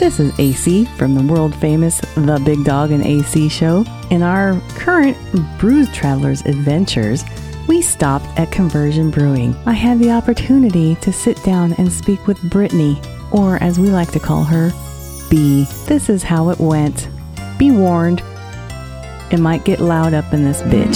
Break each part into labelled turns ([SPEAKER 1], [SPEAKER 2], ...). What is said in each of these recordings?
[SPEAKER 1] This is AC from the world famous The Big Dog and AC show. In our current Brews Travelers adventures, we stopped at Conversion Brewing. I had the opportunity to sit down and speak with Brittany, or as we like to call her, B. This is how it went. Be warned, it might get loud up in this bitch.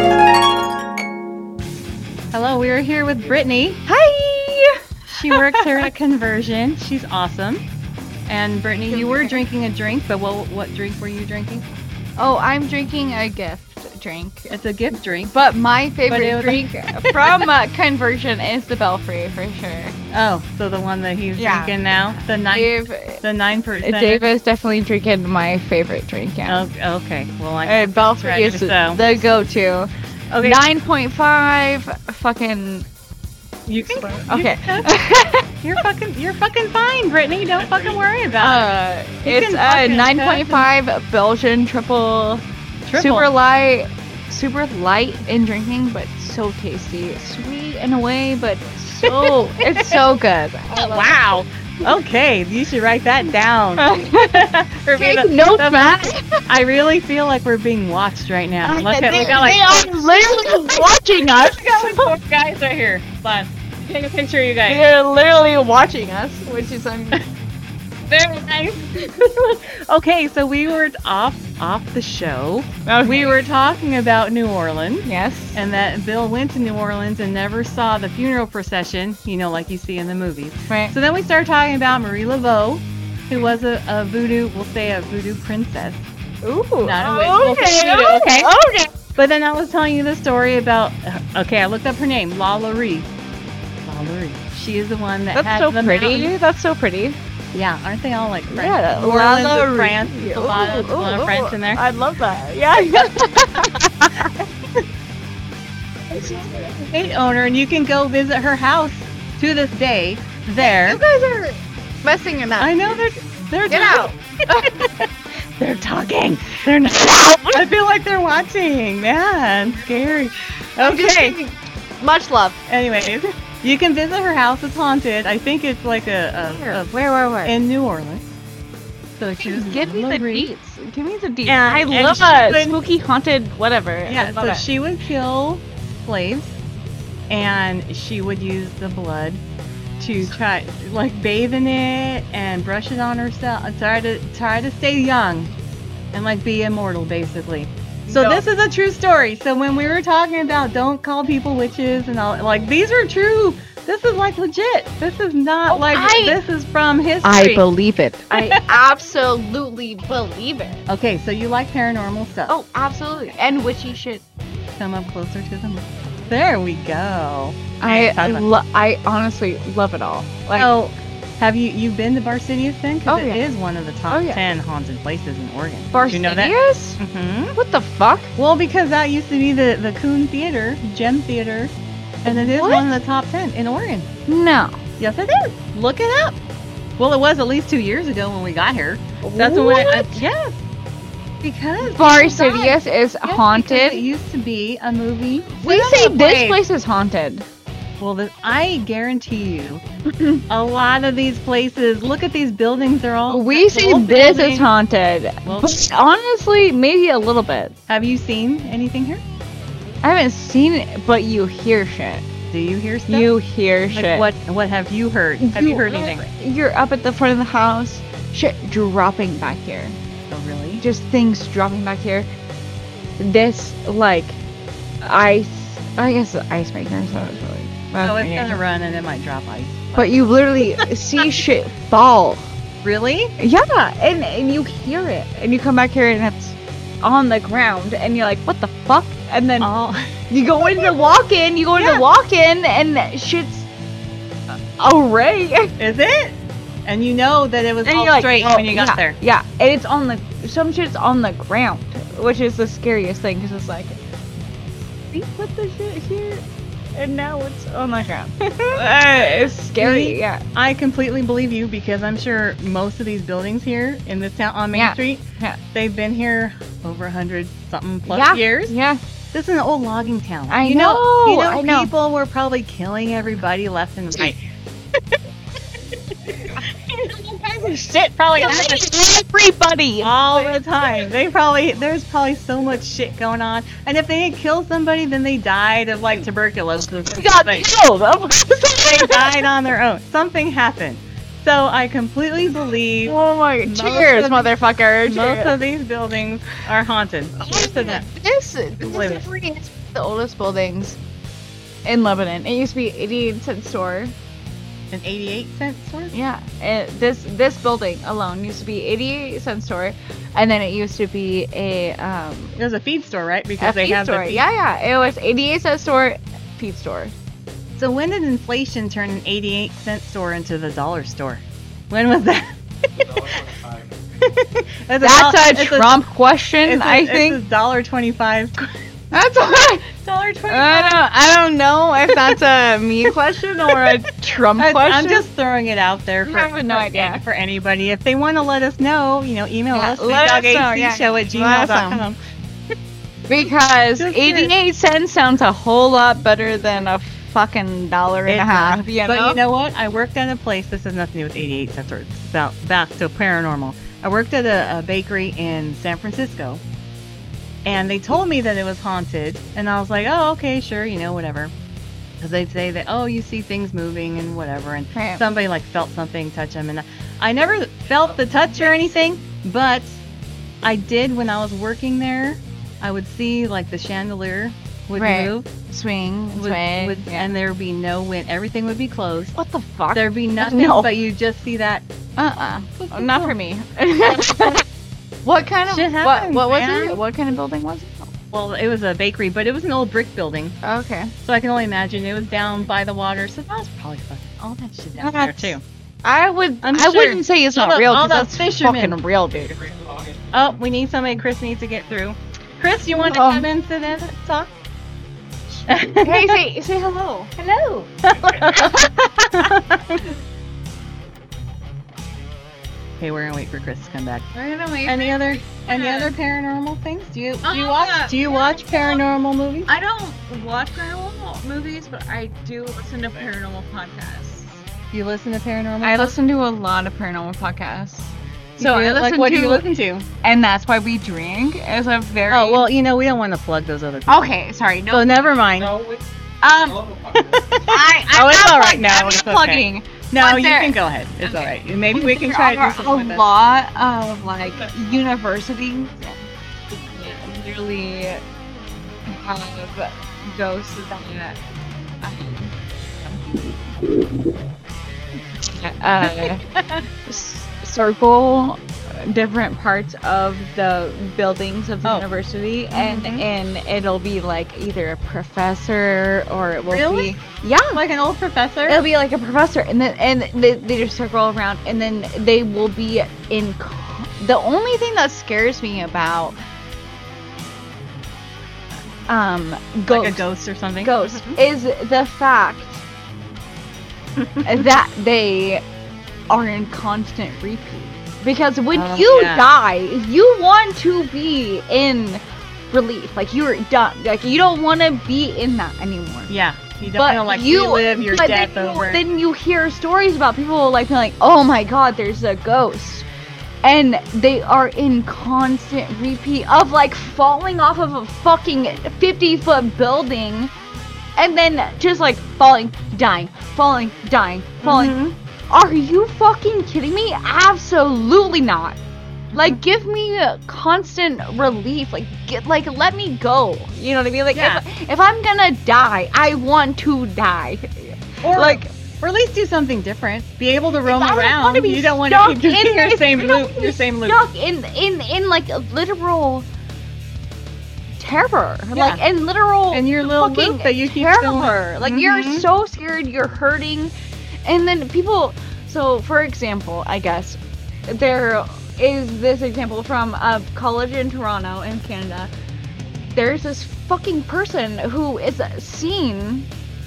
[SPEAKER 1] Hello, we are here with Brittany.
[SPEAKER 2] Hi!
[SPEAKER 1] She works here at Conversion. She's awesome. And Brittany, you were drinking a drink, but what drink were you drinking?
[SPEAKER 2] Oh, I'm drinking a gift drink.
[SPEAKER 1] It's a gift drink.
[SPEAKER 2] But my favorite drink from Conversion is the Belfry, for sure.
[SPEAKER 1] Oh, so the one that he's drinking now? The 9%?
[SPEAKER 2] Dave is definitely drinking my favorite drink, yeah.
[SPEAKER 1] Oh, okay. Well,
[SPEAKER 2] Belfry is the go-to.
[SPEAKER 1] Okay.
[SPEAKER 2] 9.5 fucking...
[SPEAKER 1] You can...
[SPEAKER 2] Okay.
[SPEAKER 1] You're fucking fine, Brittany. Don't fucking worry about it.
[SPEAKER 2] It's a 9.5 Belgian triple. Super light in drinking, but so tasty. Sweet in a way, but it's so good.
[SPEAKER 1] Wow. Okay, you should write that down.
[SPEAKER 2] Take notes, man.
[SPEAKER 1] I really feel like we're being watched right now.
[SPEAKER 2] They are literally watching us.
[SPEAKER 1] We got like 4 guys right here. Fun. Take a picture of you guys.
[SPEAKER 2] They're literally watching us, which is
[SPEAKER 1] very nice. Okay, so we were off the show.
[SPEAKER 2] Okay.
[SPEAKER 1] We were talking about New Orleans.
[SPEAKER 2] Yes.
[SPEAKER 1] And that Bill went to New Orleans and never saw the funeral procession, like you see in the movies.
[SPEAKER 2] Right.
[SPEAKER 1] So then we started talking about Marie Laveau, who was a voodoo princess.
[SPEAKER 2] Ooh.
[SPEAKER 1] Not a witch. Okay. But then I was telling you the story about, I looked up her name, La Laurie. She is the one that had the mountain.
[SPEAKER 2] That's so pretty.
[SPEAKER 1] Yeah, aren't they all like French?
[SPEAKER 2] Yeah,
[SPEAKER 1] New Orleans of France. There's a lot of French in there.
[SPEAKER 2] I love that. Yeah.
[SPEAKER 1] She's an estate owner, and you can go visit her house to this day. There.
[SPEAKER 2] You guys are messing it up.
[SPEAKER 1] I know they're
[SPEAKER 2] Get out.
[SPEAKER 1] They're talking. They're not. I feel like they're watching. Man, scary. Okay.
[SPEAKER 2] Much love.
[SPEAKER 1] Anyways. You can visit her house. It's haunted. I think it's like
[SPEAKER 2] Where?
[SPEAKER 1] In New Orleans. So she was
[SPEAKER 2] Give me the deets. Give me the deets.
[SPEAKER 1] Yeah,
[SPEAKER 2] I love it. Spooky, haunted, whatever.
[SPEAKER 1] Yeah, so she would kill slaves, and she would use the blood to try, bathe in it and brush it on herself and try to stay young and be immortal, basically. So This is a true story. So when we were talking about don't call people witches and all, these are true. This is legit. This is not this is from history.
[SPEAKER 2] I believe it. I absolutely believe it.
[SPEAKER 1] Okay, so you like paranormal stuff.
[SPEAKER 2] Oh, absolutely. And witchy shit.
[SPEAKER 1] Come up closer to them. There we go.
[SPEAKER 2] I honestly love it all.
[SPEAKER 1] Have you been to Barcidius then? Because it is one of the top 10 haunted places in Oregon.
[SPEAKER 2] Barcidius?
[SPEAKER 1] You know that? Mm-hmm.
[SPEAKER 2] What the fuck?
[SPEAKER 1] Well, because that used to be the Coon Theater, Gem Theater, and it is one of the top 10 in Oregon.
[SPEAKER 2] No.
[SPEAKER 1] Yes, it is. Look it up. Well, it was at least 2 years ago when we got here. That's yes. Because
[SPEAKER 2] Barcidius is haunted.
[SPEAKER 1] It used to be a movie.
[SPEAKER 2] We say this place is haunted.
[SPEAKER 1] Well, I guarantee you, a lot of these places, look at these buildings, they're all...
[SPEAKER 2] We say this is haunted. Well, but honestly, maybe a little bit.
[SPEAKER 1] Have you seen anything here?
[SPEAKER 2] I haven't seen it, but you hear shit.
[SPEAKER 1] Do you hear stuff?
[SPEAKER 2] You hear shit.
[SPEAKER 1] What have you heard? Have you heard anything?
[SPEAKER 2] You're up at the front of the house, shit dropping back here.
[SPEAKER 1] Oh, really?
[SPEAKER 2] Just things dropping back here. This, ice... I guess the ice maker, so it's really...
[SPEAKER 1] Oh, it's gonna run and it might drop ice.
[SPEAKER 2] But you literally see shit fall.
[SPEAKER 1] Really?
[SPEAKER 2] Yeah, and you hear it. And you come back here and it's on the ground and you're like, what the fuck? And then you go into walk-in, and shit's array.
[SPEAKER 1] Is it? And you know that it was all straight when you got there.
[SPEAKER 2] Yeah, and it's some shit's on the ground, which is the scariest thing because it's we put the shit here. And now it's on the ground. It's scary, yeah.
[SPEAKER 1] I completely believe you because I'm sure most of these buildings here in this town on Main Street, they've been here over 100-something plus years.
[SPEAKER 2] Yeah.
[SPEAKER 1] This is an old logging town.
[SPEAKER 2] I know.
[SPEAKER 1] People were probably killing everybody left and right. All kinds of shit probably happens
[SPEAKER 2] Everybody.
[SPEAKER 1] all the time. There's probably so much shit going on. And if they didn't kill somebody, then they died of like tuberculosis.
[SPEAKER 2] You got killed.
[SPEAKER 1] They died on their own. Something happened. So I completely believe
[SPEAKER 2] Oh my! Cheers, motherfucker!
[SPEAKER 1] most of these buildings are haunted. Cheers to them.
[SPEAKER 2] This
[SPEAKER 1] Live it.
[SPEAKER 2] definitely is the oldest buildings in Lebanon. It used to be 88-cent store.
[SPEAKER 1] An 88-cent store?
[SPEAKER 2] Yeah, this building alone used to be 88-cent store, and then it used to be a
[SPEAKER 1] It was a feed store, right? Because they
[SPEAKER 2] feed
[SPEAKER 1] have
[SPEAKER 2] store.
[SPEAKER 1] the feed.
[SPEAKER 2] Yeah, it was 88-cent store, feed store.
[SPEAKER 1] So when did inflation turn an 88-cent store into the dollar store? When was that?
[SPEAKER 2] That's a Trump question, I think.
[SPEAKER 1] It's $1.25.
[SPEAKER 2] That's what.
[SPEAKER 1] $1.25.
[SPEAKER 2] I don't know if that's a me question or a Trump question.
[SPEAKER 1] I'm just throwing it out there for,
[SPEAKER 2] I have no idea.
[SPEAKER 1] for anybody. If they want to let us know, email us,
[SPEAKER 2] let us know,
[SPEAKER 1] show@gmail.com.
[SPEAKER 2] Because
[SPEAKER 1] Just
[SPEAKER 2] 88 cents sounds a whole lot better than a fucking dollar and a half. You know?
[SPEAKER 1] But you know what? I worked at a place. This has nothing to do with 88 cents. Or it's about back to paranormal. I worked at a bakery in San Francisco, and they told me that it was haunted, and I was like, oh, okay, sure, whatever. Because they'd say that, oh, you see things moving and whatever, and
[SPEAKER 2] Right.
[SPEAKER 1] somebody like felt something touch them, and I never felt the touch or anything, but I did when I was working there. I would see like the chandelier would
[SPEAKER 2] Right.
[SPEAKER 1] move,
[SPEAKER 2] Swing,
[SPEAKER 1] and there would be no wind. Everything would be closed.
[SPEAKER 2] what the fuck?
[SPEAKER 1] There'd be nothing,
[SPEAKER 2] No.
[SPEAKER 1] but you just see that.
[SPEAKER 2] Not for me. What kind of
[SPEAKER 1] Shit happens,
[SPEAKER 2] what was
[SPEAKER 1] man.
[SPEAKER 2] it? What kind of building was it?
[SPEAKER 1] Well, it was a bakery, but it was an old brick building,
[SPEAKER 2] Okay.
[SPEAKER 1] so I can only imagine it was down by the water. So that was probably fucking all that shit down there too.
[SPEAKER 2] I
[SPEAKER 1] sure.
[SPEAKER 2] wouldn't say it's
[SPEAKER 1] All
[SPEAKER 2] not
[SPEAKER 1] the-
[SPEAKER 2] real
[SPEAKER 1] all
[SPEAKER 2] because
[SPEAKER 1] the
[SPEAKER 2] that's
[SPEAKER 1] fishermen.
[SPEAKER 2] fucking real, dude.
[SPEAKER 1] Oh, we need somebody. Chris needs to get through. Chris, you want to come in to this talk?
[SPEAKER 2] Hey, say hello.
[SPEAKER 1] Hello. Okay, we're gonna wait for Chris to come back. Any other paranormal things? Do you watch paranormal movies?
[SPEAKER 2] I don't watch paranormal movies, but I do listen to paranormal podcasts.
[SPEAKER 1] Do you listen to paranormal?
[SPEAKER 2] I
[SPEAKER 1] stuff?
[SPEAKER 2] listen to a lot of paranormal podcasts.
[SPEAKER 1] You
[SPEAKER 2] So
[SPEAKER 1] do?
[SPEAKER 2] I listen
[SPEAKER 1] like, what
[SPEAKER 2] to,
[SPEAKER 1] do you listen to?
[SPEAKER 2] and that's why we drink. Is a very
[SPEAKER 1] Oh well, we don't want to plug those other people.
[SPEAKER 2] Okay, sorry. No.
[SPEAKER 1] So never mind.
[SPEAKER 2] I'm
[SPEAKER 1] Oh, it's
[SPEAKER 2] not
[SPEAKER 1] all right
[SPEAKER 2] plug-
[SPEAKER 1] now.
[SPEAKER 2] I'm
[SPEAKER 1] It's
[SPEAKER 2] not
[SPEAKER 1] okay.
[SPEAKER 2] plugging.
[SPEAKER 1] No,
[SPEAKER 2] But
[SPEAKER 1] you
[SPEAKER 2] there-
[SPEAKER 1] can go ahead. It's
[SPEAKER 2] Okay.
[SPEAKER 1] all right. Maybe we can try to do
[SPEAKER 2] There
[SPEAKER 1] something
[SPEAKER 2] are
[SPEAKER 1] with
[SPEAKER 2] a
[SPEAKER 1] it.
[SPEAKER 2] lot of like universities that literally have ghosts that circle different parts of the buildings of the
[SPEAKER 1] Oh.
[SPEAKER 2] university,
[SPEAKER 1] Mhm.
[SPEAKER 2] and it'll be like either a professor or it will
[SPEAKER 1] Really?
[SPEAKER 2] be yeah.
[SPEAKER 1] Like an old professor?
[SPEAKER 2] It'll be like a professor, and then they just circle around, and then they will be in. The only thing that scares me about ghosts,
[SPEAKER 1] Like a ghost or something?
[SPEAKER 2] ghosts is the fact that they are in constant repeat. Because when
[SPEAKER 1] Oh,
[SPEAKER 2] you
[SPEAKER 1] yeah.
[SPEAKER 2] die, you want to be in relief. Like you're done. Like you don't want to be in that anymore.
[SPEAKER 1] Yeah. You don't
[SPEAKER 2] But
[SPEAKER 1] want to like
[SPEAKER 2] you
[SPEAKER 1] relive your
[SPEAKER 2] but
[SPEAKER 1] death
[SPEAKER 2] then
[SPEAKER 1] over.
[SPEAKER 2] Then you hear stories about people like being like, oh my god, there's a ghost. And they are in constant repeat of like falling off of a fucking 50-foot building and then just like falling, dying, falling, dying, falling.
[SPEAKER 1] Mhm.
[SPEAKER 2] Are you fucking kidding me? Absolutely not. Like, give me a constant relief. Like, let me go. You know what I mean? Like,
[SPEAKER 1] Yeah.
[SPEAKER 2] if I'm gonna die, I want to die.
[SPEAKER 1] Or
[SPEAKER 2] like,
[SPEAKER 1] or at least do something different. Be able to roam
[SPEAKER 2] I don't
[SPEAKER 1] around.
[SPEAKER 2] wanna be
[SPEAKER 1] You don't want
[SPEAKER 2] stuck
[SPEAKER 1] to keep doing
[SPEAKER 2] in
[SPEAKER 1] your
[SPEAKER 2] this-
[SPEAKER 1] same
[SPEAKER 2] I don't
[SPEAKER 1] loop.
[SPEAKER 2] wanna
[SPEAKER 1] Your
[SPEAKER 2] be
[SPEAKER 1] same loop.
[SPEAKER 2] stuck in like a literal terror.
[SPEAKER 1] Yeah.
[SPEAKER 2] Like, and literal
[SPEAKER 1] And your little
[SPEAKER 2] fucking
[SPEAKER 1] loop that you keep
[SPEAKER 2] terror.
[SPEAKER 1] going.
[SPEAKER 2] Like, you're
[SPEAKER 1] Mhm.
[SPEAKER 2] so scared, you're hurting, and then people. So, for example, I guess there is this example from a college in Toronto, in Canada. There's this fucking person who is seen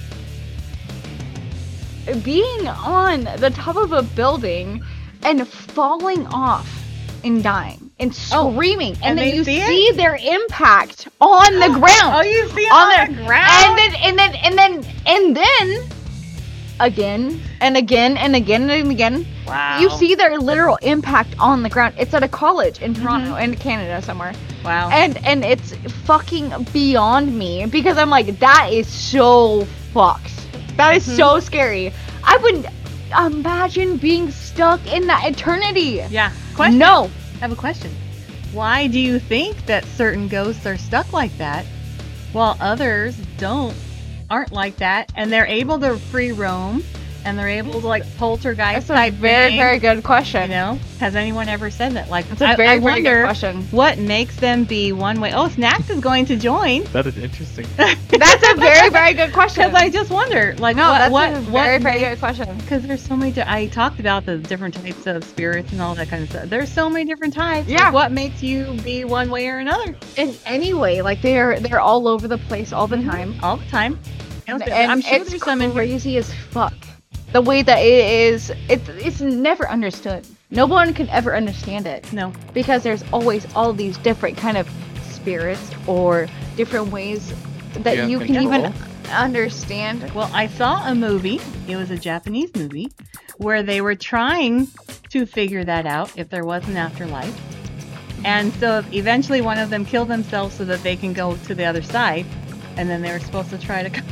[SPEAKER 2] being on the top of a building and falling off and dying and screaming,
[SPEAKER 1] and
[SPEAKER 2] and then
[SPEAKER 1] they
[SPEAKER 2] you
[SPEAKER 1] see it?
[SPEAKER 2] see their impact on the ground.
[SPEAKER 1] Oh, you see it
[SPEAKER 2] on
[SPEAKER 1] on the ground?
[SPEAKER 2] and then again and again and again and again.
[SPEAKER 1] Wow.
[SPEAKER 2] You see their literal impact on the ground. It's at a college in Toronto, in Canada somewhere.
[SPEAKER 1] Wow.
[SPEAKER 2] And it's fucking beyond me because I'm like, that is so fucked. That is so scary. I would imagine being stuck in that eternity.
[SPEAKER 1] Yeah. Question.
[SPEAKER 2] No.
[SPEAKER 1] I have a question. Why do you think that certain ghosts are stuck like that while others aren't like that, and they're able to free roam and they're able to like poltergeist
[SPEAKER 2] That's a
[SPEAKER 1] type
[SPEAKER 2] very,
[SPEAKER 1] thing?
[SPEAKER 2] very good question.
[SPEAKER 1] You know, has anyone ever said that? Like,
[SPEAKER 2] That's a
[SPEAKER 1] I
[SPEAKER 2] very, very
[SPEAKER 1] wonder
[SPEAKER 2] good question.
[SPEAKER 1] what makes them be one way. Oh, Snacks is going to join.
[SPEAKER 3] That is interesting.
[SPEAKER 2] That's a very, very good question.
[SPEAKER 1] Because I just wonder, like,
[SPEAKER 2] No, that's
[SPEAKER 1] what
[SPEAKER 2] a very, very good question.
[SPEAKER 1] Because there's so many. I talked about the different types of spirits and all that kind of stuff. There's so many different types.
[SPEAKER 2] Yeah.
[SPEAKER 1] Like, what makes you be one way or another
[SPEAKER 2] In any way, like they're all over the place all the time.
[SPEAKER 1] all the time?
[SPEAKER 2] And
[SPEAKER 1] I'm sure
[SPEAKER 2] it's
[SPEAKER 1] there's some in here.
[SPEAKER 2] crazy as fuck. The way that it is, it's never understood. No one can ever understand it
[SPEAKER 1] No.
[SPEAKER 2] because there's always all these different kind of spirits or different ways that
[SPEAKER 3] Yeah,
[SPEAKER 2] you can
[SPEAKER 3] control.
[SPEAKER 2] even understand.
[SPEAKER 1] Well, I saw a movie. It was a Japanese movie where they were trying to figure that out if there was an afterlife. And so eventually one of them killed themselves so that they can go to the other side. And then they were supposed to try to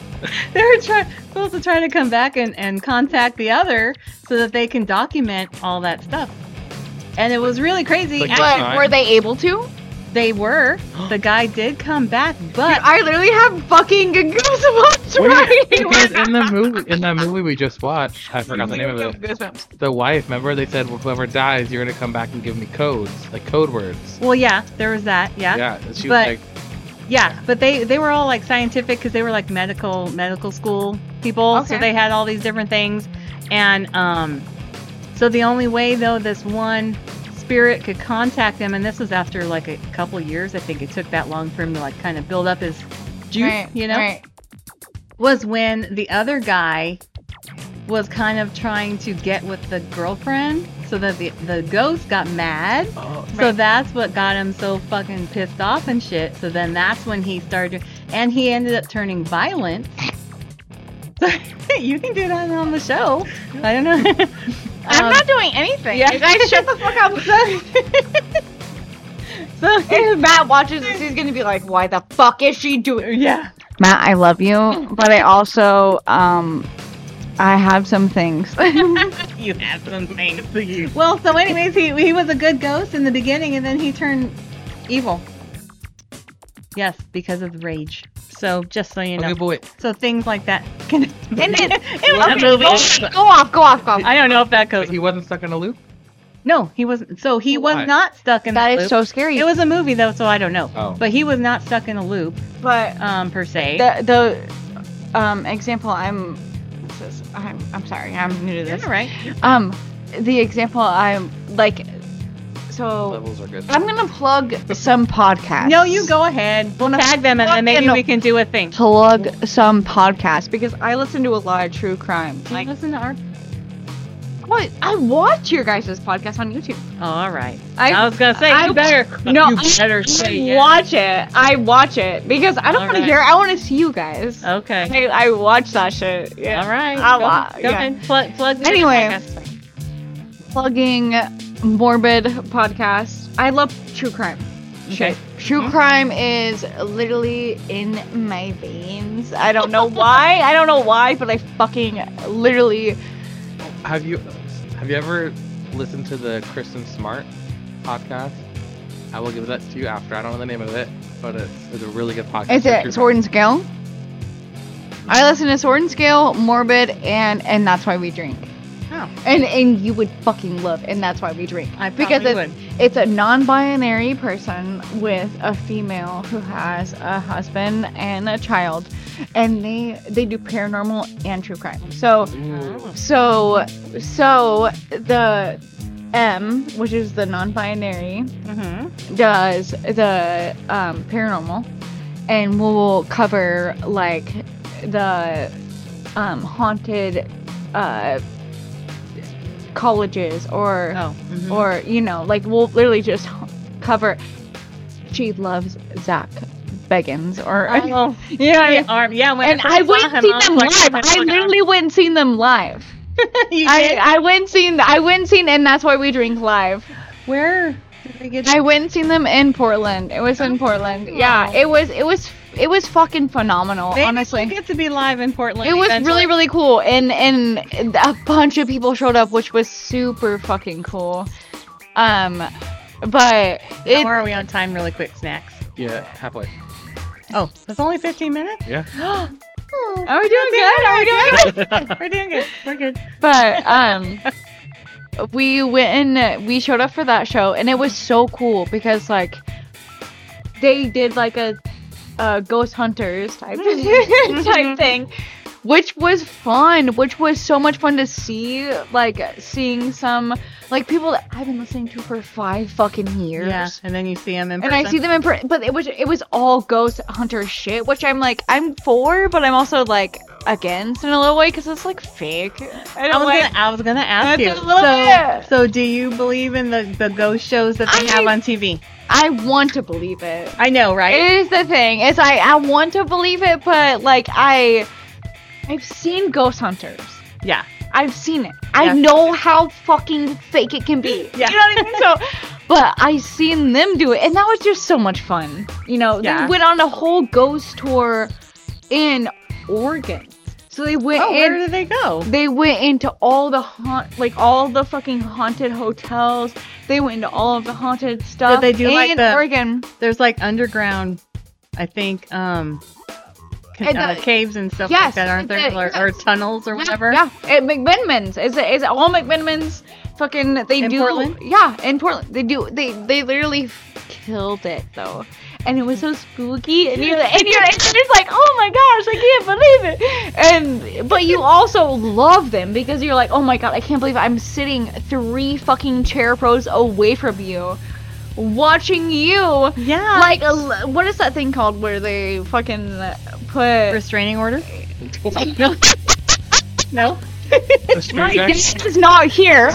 [SPEAKER 1] supposed to try to come back and contact the other so that they can document all that stuff. And it was really crazy.
[SPEAKER 3] Like,
[SPEAKER 1] Actually,
[SPEAKER 2] But were they able to?
[SPEAKER 1] they were. The guy did come back, but
[SPEAKER 2] Dude, I literally have fucking goosebumps
[SPEAKER 3] Wait,
[SPEAKER 2] right
[SPEAKER 3] because
[SPEAKER 2] now.
[SPEAKER 3] in that movie we just watched, I forgot the name of it.
[SPEAKER 2] Goosebumps.
[SPEAKER 3] The wife, remember they said, well, whoever dies, you're gonna come back and give me codes, like code words.
[SPEAKER 1] well, yeah, there was that. Yeah.
[SPEAKER 3] Yeah, and she
[SPEAKER 1] But-
[SPEAKER 3] was like,
[SPEAKER 1] Yeah, but they were all like scientific because they were like medical school people, so
[SPEAKER 2] Okay.
[SPEAKER 1] they had all these different things, and so the only way though this one spirit could contact him, and this was after like a couple years, I think it took that long for him to like kind of build up his juice,
[SPEAKER 2] Right,
[SPEAKER 1] you know,
[SPEAKER 2] right.
[SPEAKER 1] was when the other guy was kind of trying to get with the girlfriend, so that the ghost got mad.
[SPEAKER 3] oh,
[SPEAKER 1] So
[SPEAKER 2] Right.
[SPEAKER 1] that's what got him so fucking pissed off and shit. So then that's when he started, and he ended up turning violent. So you can do that on the show. I don't know.
[SPEAKER 2] I'm not doing anything.
[SPEAKER 1] yeah.
[SPEAKER 2] You guys shut the fuck up.
[SPEAKER 1] So
[SPEAKER 2] If Matt watches this, he's gonna be like, "Why the fuck is she doing?"
[SPEAKER 1] yeah.
[SPEAKER 2] Matt, I love you, but I also I have some things.
[SPEAKER 1] You have some things. Well, so anyways, he was a good ghost in the beginning, and then he turned evil. Yes, because of the rage. So just so you know.
[SPEAKER 3] okay, but wait,
[SPEAKER 1] So things like that can.
[SPEAKER 2] And it
[SPEAKER 1] was a movie.
[SPEAKER 2] Go off.
[SPEAKER 1] I don't know if that goes.
[SPEAKER 3] he wasn't stuck in a loop?
[SPEAKER 1] No, he wasn't. So he was
[SPEAKER 3] Why?
[SPEAKER 1] not stuck in
[SPEAKER 2] That
[SPEAKER 1] the
[SPEAKER 2] is
[SPEAKER 1] loop.
[SPEAKER 2] so scary.
[SPEAKER 1] It was a movie though, so I don't know.
[SPEAKER 3] Oh.
[SPEAKER 1] But he was not stuck in a loop,
[SPEAKER 2] but
[SPEAKER 1] per se.
[SPEAKER 2] the example I'm sorry, I'm new to this.
[SPEAKER 1] That's all right.
[SPEAKER 2] The example I'm like, so
[SPEAKER 3] Levels are good.
[SPEAKER 2] I'm gonna plug some podcasts.
[SPEAKER 1] No, you go ahead. We'll tag them, and then maybe
[SPEAKER 2] fucking-
[SPEAKER 1] we can do a thing.
[SPEAKER 2] Plug some podcasts because I listen to a lot of true crime.
[SPEAKER 1] Like, listen to our.
[SPEAKER 2] What? I watch your guys' podcast on YouTube.
[SPEAKER 1] Oh, all right.
[SPEAKER 2] I-
[SPEAKER 1] I was gonna say
[SPEAKER 2] I-
[SPEAKER 1] you better.
[SPEAKER 2] No,
[SPEAKER 1] you better say yes.
[SPEAKER 2] watch it. I watch it because I don't want to
[SPEAKER 1] Alright.
[SPEAKER 2] hear. I want to see you guys.
[SPEAKER 1] Okay.
[SPEAKER 2] I watch that shit. Yeah.
[SPEAKER 1] All right.
[SPEAKER 2] Go
[SPEAKER 1] Go
[SPEAKER 2] yeah.
[SPEAKER 1] ahead. Plug. the
[SPEAKER 2] Anyway.
[SPEAKER 1] podcast.
[SPEAKER 2] Plugging morbid podcast. I love true crime.
[SPEAKER 1] Okay.
[SPEAKER 2] Shit. True crime is literally in my veins. I don't know why. I don't know why, but I fucking literally.
[SPEAKER 3] Have you ever listened to the Kristen Smart podcast? I will give that to you after. I don't know the name of it, but it's a really good podcast.
[SPEAKER 2] Is
[SPEAKER 3] for
[SPEAKER 2] it
[SPEAKER 3] true
[SPEAKER 2] Sword
[SPEAKER 3] crime.
[SPEAKER 2] and Scale? I listen to Sword and Scale, Morbid, and That's Why We Drink.
[SPEAKER 1] Oh.
[SPEAKER 2] And you would fucking love And That's Why We Drink.
[SPEAKER 1] I
[SPEAKER 2] Because
[SPEAKER 1] probably
[SPEAKER 2] it's a non-binary person with a female who has a husband and a child, and they do paranormal and true crime. So the M, which is the non-binary,
[SPEAKER 1] Mm-hmm.
[SPEAKER 2] does the paranormal, and we'll cover like the haunted colleges or
[SPEAKER 1] Oh. Mhm.
[SPEAKER 2] or like we'll literally just cover. She loves Zach Beggins or
[SPEAKER 1] Oh,
[SPEAKER 2] you know what I mean?
[SPEAKER 1] yeah. When
[SPEAKER 2] And
[SPEAKER 1] I
[SPEAKER 2] I
[SPEAKER 1] first
[SPEAKER 2] went
[SPEAKER 1] saw
[SPEAKER 2] and
[SPEAKER 1] him,
[SPEAKER 2] seen
[SPEAKER 1] was
[SPEAKER 2] them
[SPEAKER 1] like,
[SPEAKER 2] live.
[SPEAKER 1] oh my
[SPEAKER 2] I
[SPEAKER 1] God.
[SPEAKER 2] literally went and seen them live.
[SPEAKER 1] You
[SPEAKER 2] I
[SPEAKER 1] did?
[SPEAKER 2] I went and seen, and that's why we drink live.
[SPEAKER 1] Where did they get?
[SPEAKER 2] I went and seen them in Portland. It was in Portland. Yeah, it was fucking phenomenal.
[SPEAKER 1] Maybe
[SPEAKER 2] honestly,
[SPEAKER 1] we'll get to be live in Portland.
[SPEAKER 2] it was
[SPEAKER 1] eventually.
[SPEAKER 2] really really cool, and a bunch of people showed up, which was super fucking cool. But
[SPEAKER 1] How
[SPEAKER 2] it
[SPEAKER 1] are we on time? Really quick, snacks.
[SPEAKER 3] Yeah, halfway.
[SPEAKER 1] Oh, it's only 15 minutes.
[SPEAKER 3] Yeah.
[SPEAKER 2] are we doing good? Are we doing good?
[SPEAKER 1] We're doing good. We're good.
[SPEAKER 2] But we went and we showed up for that show, and it was so cool because like they did like a ghost hunters type type thing, which was fun, which was so much fun to see, like seeing some like people that I've been listening to for 5 fucking years.
[SPEAKER 1] Yeah, and then you see them in
[SPEAKER 2] And
[SPEAKER 1] person.
[SPEAKER 2] I see them in person, but it was all ghost hunter shit, which I'm like, I'm for, but I'm also like against in a little way because it's like fake.
[SPEAKER 1] I was gonna ask
[SPEAKER 2] That's
[SPEAKER 1] you.
[SPEAKER 2] a little bit.
[SPEAKER 1] So do you believe in the ghost shows that they have on TV?
[SPEAKER 2] I want to believe it.
[SPEAKER 1] I know, right?
[SPEAKER 2] It is the thing. It's I want to believe it, but like I've seen ghost hunters.
[SPEAKER 1] Yeah.
[SPEAKER 2] I've seen it.
[SPEAKER 1] Yeah.
[SPEAKER 2] I know how fucking fake it can be.
[SPEAKER 1] Yeah.
[SPEAKER 2] You know what I mean? So, but I seen them do it, and that was just so much fun. You know,
[SPEAKER 1] Yeah.
[SPEAKER 2] they went on a whole ghost tour in Oregon. So they went
[SPEAKER 1] Oh, where
[SPEAKER 2] in.
[SPEAKER 1] did they go?
[SPEAKER 2] They went into all the all the fucking haunted hotels. They went into all of the haunted stuff.
[SPEAKER 1] they do,
[SPEAKER 2] in
[SPEAKER 1] like, the-
[SPEAKER 2] Oregon.
[SPEAKER 1] There's like underground, I think, caves and stuff like
[SPEAKER 2] Yes,
[SPEAKER 1] that, aren't there?
[SPEAKER 2] yes.
[SPEAKER 1] Or tunnels or whatever.
[SPEAKER 2] Yeah, at McMiniman's. Is all McMiniman's fucking they
[SPEAKER 1] In
[SPEAKER 2] do
[SPEAKER 1] Portland?
[SPEAKER 2] Yeah, in Portland. They literally killed it though. And it was so spooky, and you're it's like, oh my gosh, I can't believe it. But you also love them because you're like, oh my god, I can't believe I'm sitting 3 fucking chair pros away from you, watching you.
[SPEAKER 1] Yeah.
[SPEAKER 2] Like, what is that thing called where they fucking put
[SPEAKER 1] Restraining order? No. No?
[SPEAKER 2] My dad is not here.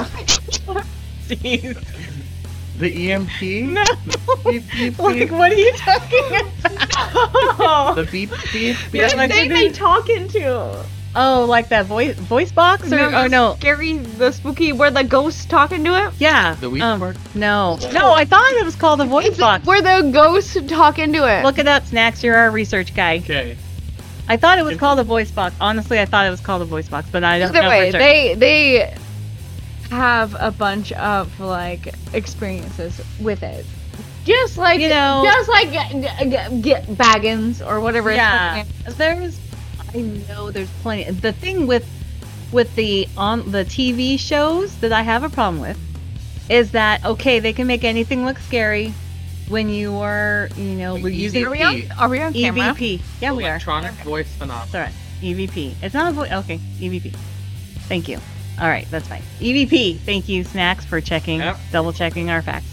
[SPEAKER 1] Jeez.
[SPEAKER 3] The EMP?
[SPEAKER 1] No.
[SPEAKER 3] Beep, beep,
[SPEAKER 1] Like,
[SPEAKER 3] beep.
[SPEAKER 1] what are you talking about?
[SPEAKER 3] The beep, beep, beep.
[SPEAKER 1] Yeah, like
[SPEAKER 2] thing they talking to.
[SPEAKER 1] Oh, like that voice box? Or,
[SPEAKER 2] No,
[SPEAKER 1] oh, no.
[SPEAKER 2] Scary, the spooky, where the ghost talking to it?
[SPEAKER 1] Yeah.
[SPEAKER 3] The weed board?
[SPEAKER 1] No. No, I thought it was called the voice
[SPEAKER 2] It's
[SPEAKER 1] box.
[SPEAKER 2] where the ghost talking to it.
[SPEAKER 1] Look it up, Snacks. You're our research guy.
[SPEAKER 3] Okay.
[SPEAKER 1] I thought it was called a voice box. Honestly, I thought it was called a voice box, but I don't
[SPEAKER 2] Either
[SPEAKER 1] know
[SPEAKER 2] way,
[SPEAKER 1] for sure.
[SPEAKER 2] they have a bunch of like experiences with it. Just like just like get Baggins or whatever.
[SPEAKER 1] Yeah,
[SPEAKER 2] It's
[SPEAKER 1] I know there's plenty. The thing with the TV shows that I have a problem with is that okay, they can make anything look scary when you are, we're using
[SPEAKER 2] Are we on camera?
[SPEAKER 1] EVP. Yeah, we are.
[SPEAKER 3] Electronic voice phenomenon.
[SPEAKER 1] It's alright. EVP. It's not a voice. Okay, EVP. Thank you. All right, that's fine. EVP. Thank you, Snacks, for checking,
[SPEAKER 3] Yep.
[SPEAKER 1] double checking our facts.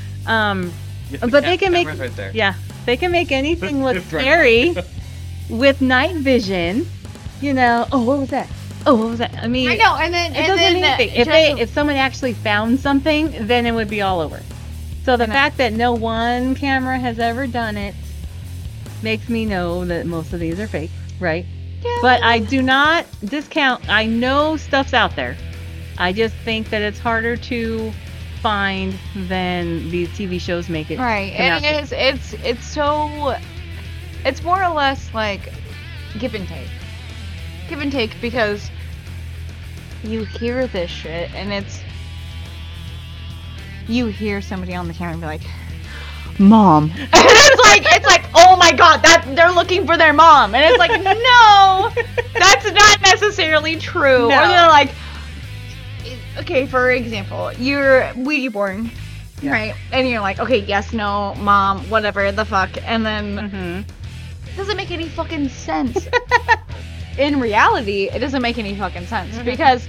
[SPEAKER 3] Yes,
[SPEAKER 1] But they can make,
[SPEAKER 3] camera's right there.
[SPEAKER 1] yeah, they can make anything look
[SPEAKER 3] It's right.
[SPEAKER 1] scary with night vision. Oh, what was that? Oh, what was that? I mean,
[SPEAKER 2] I know, and then
[SPEAKER 1] it doesn't mean anything. If someone actually found something, then it would be all over. So the fact that no one camera has ever done it makes me know that most of these are fake, right?
[SPEAKER 2] Yeah.
[SPEAKER 1] But I do not discount. I know stuff's out there. I just think that it's harder to find than these TV shows make it.
[SPEAKER 2] Right,
[SPEAKER 1] come out
[SPEAKER 2] and
[SPEAKER 1] to.
[SPEAKER 2] it's so it's more or less like give and take because you hear this shit and you hear somebody on the camera and be like, Mom. And it's like, oh my god, that they're looking for their mom. And it's like, no, that's not necessarily true.
[SPEAKER 1] No.
[SPEAKER 2] Or they're like, okay, for example, you're Ouija board,
[SPEAKER 1] Yeah.
[SPEAKER 2] right? And you're like, okay, yes, no, mom, whatever the fuck. And then
[SPEAKER 1] Mhm.
[SPEAKER 2] it doesn't make any fucking sense. In reality, it doesn't make any fucking sense because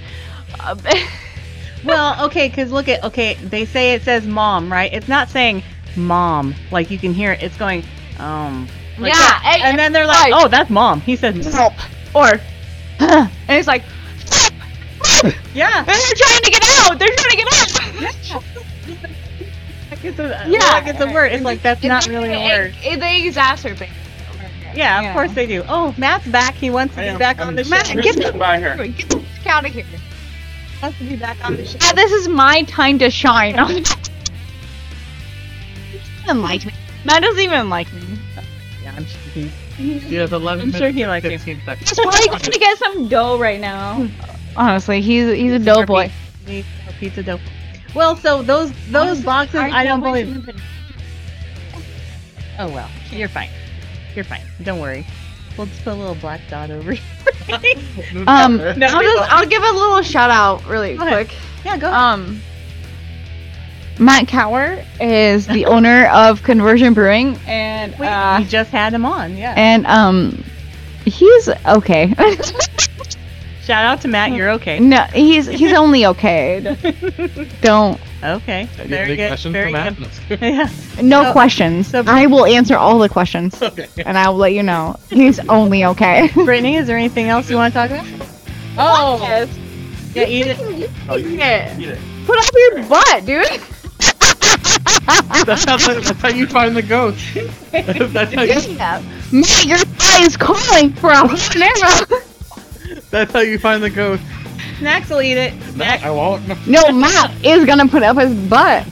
[SPEAKER 1] Well, okay, because they say it says mom, right? It's not saying mom, like you can hear it. It's going, like
[SPEAKER 2] Yeah,
[SPEAKER 1] that. And then they're like, oh, that's mom. He said,
[SPEAKER 2] or and it's like,
[SPEAKER 1] yeah.
[SPEAKER 2] and they're trying to get out. They're trying to get out.
[SPEAKER 1] Like it's a word. It's like, that's not really a word.
[SPEAKER 2] They exacerbate.
[SPEAKER 1] Yeah, of
[SPEAKER 2] Yeah.
[SPEAKER 1] course they do. Oh, Matt's back. He wants to be back on the show.
[SPEAKER 2] Matt, get the
[SPEAKER 3] by her.
[SPEAKER 2] get the fuck out of here.
[SPEAKER 1] Wants to be back on the show.
[SPEAKER 2] Yeah, this is my time to shine. Doesn't like me. Matt doesn't even like me.
[SPEAKER 1] Yeah, I'm sure
[SPEAKER 3] She has 11
[SPEAKER 1] I'm sure he likes you.
[SPEAKER 3] 15 seconds.
[SPEAKER 2] He's probably going to get some dough right now. Honestly, he's a dough boy.
[SPEAKER 1] Need a pizza dough. Well, so those boxes, I don't believe. Oh well, you're fine. You're fine. Don't worry. We'll just put a little black dot over here.
[SPEAKER 2] I'll give a little shout out really
[SPEAKER 1] Go ahead.
[SPEAKER 2] quick.
[SPEAKER 1] Yeah, go.
[SPEAKER 2] Matt Cower is the owner of Conversion Brewing, and
[SPEAKER 1] We just had him on. Yeah.
[SPEAKER 2] he's okay.
[SPEAKER 1] Shout out to Matt. You're okay.
[SPEAKER 2] No, he's only okay. Don't.
[SPEAKER 1] Okay.
[SPEAKER 3] Any
[SPEAKER 1] Very good.
[SPEAKER 3] questions
[SPEAKER 1] Very
[SPEAKER 3] for Matt?
[SPEAKER 1] good. Yeah.
[SPEAKER 2] No
[SPEAKER 1] So-
[SPEAKER 2] questions.
[SPEAKER 1] so-
[SPEAKER 2] I will answer all the questions,
[SPEAKER 3] Okay.
[SPEAKER 2] and I will let you know he's only okay.
[SPEAKER 1] Brittany, is there anything else you want to talk about? Oh. Yeah, eat it.
[SPEAKER 3] Oh, you
[SPEAKER 2] Yeah.
[SPEAKER 3] eat it.
[SPEAKER 2] Put up your butt, dude.
[SPEAKER 3] That's how you find the ghost. That's how you.
[SPEAKER 2] Matt, your eye is calling for a hot arrow.
[SPEAKER 3] That's how you find the ghost.
[SPEAKER 1] Snacks will eat it.
[SPEAKER 3] No, I won't.
[SPEAKER 2] No, Matt is gonna put up his butt.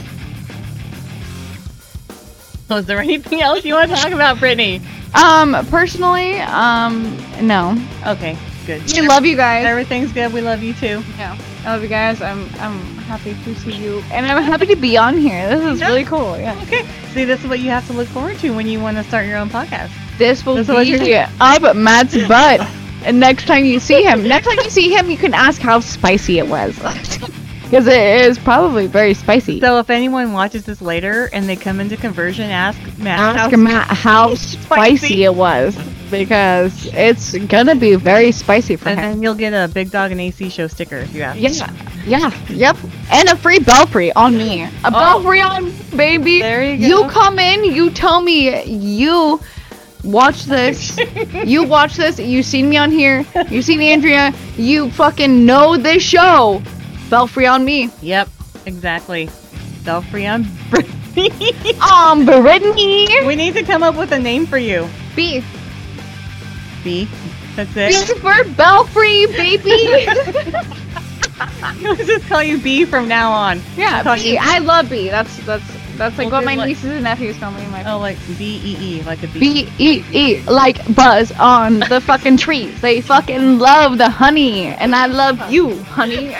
[SPEAKER 1] So is there anything else you want to talk about, Brittany?
[SPEAKER 2] Personally, no.
[SPEAKER 1] Okay, good.
[SPEAKER 2] I love you guys.
[SPEAKER 1] Everything's good. We love you too.
[SPEAKER 2] Yeah, I love you guys. I'm happy to see you, and I'm happy to be on here. This is really cool. Yeah,
[SPEAKER 1] Okay. See, this is what you have to look forward to when you want to start your own podcast.
[SPEAKER 2] this will
[SPEAKER 1] That's what
[SPEAKER 2] be
[SPEAKER 1] you're-
[SPEAKER 2] up Matt's butt. And next time you see him, you can ask how spicy it was, because it is probably very spicy.
[SPEAKER 1] So if anyone watches this later and they come into conversion, ask Matt.
[SPEAKER 2] Ask Matt how spicy it was, because it's gonna be very spicy for
[SPEAKER 1] And
[SPEAKER 2] him.
[SPEAKER 1] then you'll get a Big Dog and AC show sticker if you ask.
[SPEAKER 2] Yep. And a free belfry on me. A belfry on, baby.
[SPEAKER 1] There you
[SPEAKER 2] You
[SPEAKER 1] go.
[SPEAKER 2] come in, you tell me you watch this. You watch this. You seen me on here. You seen Andrea. You fucking know this show. Belfry on me.
[SPEAKER 1] Yep, exactly. Belfry on Brittany.
[SPEAKER 2] Brittany.
[SPEAKER 1] We need to come up with a name for you.
[SPEAKER 2] B.
[SPEAKER 1] B. That's
[SPEAKER 2] B
[SPEAKER 1] it.
[SPEAKER 2] for belfry, baby.
[SPEAKER 1] Let's just call you B from now on.
[SPEAKER 2] Yeah,
[SPEAKER 1] Call
[SPEAKER 2] B.
[SPEAKER 1] you-
[SPEAKER 2] I love B. That's like
[SPEAKER 1] We'll
[SPEAKER 2] what
[SPEAKER 1] do
[SPEAKER 2] my
[SPEAKER 1] like-
[SPEAKER 2] nieces and nephews call me. My
[SPEAKER 1] Oh, like B-E-E, like a bee.
[SPEAKER 2] B-E-E, like Buzz on the fucking trees. They fucking love the honey, and I love you, honey.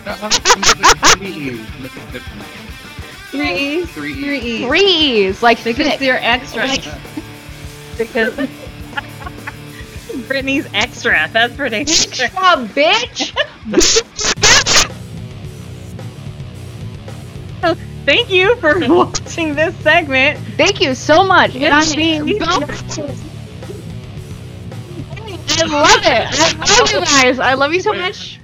[SPEAKER 1] Three E's.
[SPEAKER 3] Three
[SPEAKER 1] Three E's.
[SPEAKER 2] Trees, like
[SPEAKER 1] Because
[SPEAKER 2] thick.
[SPEAKER 1] you're extra. Because Brittany's extra. That's pretty extra.
[SPEAKER 2] Extra, bitch.
[SPEAKER 1] Thank you for watching this segment.
[SPEAKER 2] Thank you so much. And
[SPEAKER 1] Yes,
[SPEAKER 2] I mean,
[SPEAKER 1] please.
[SPEAKER 2] I love it. I love you guys. I love you so much.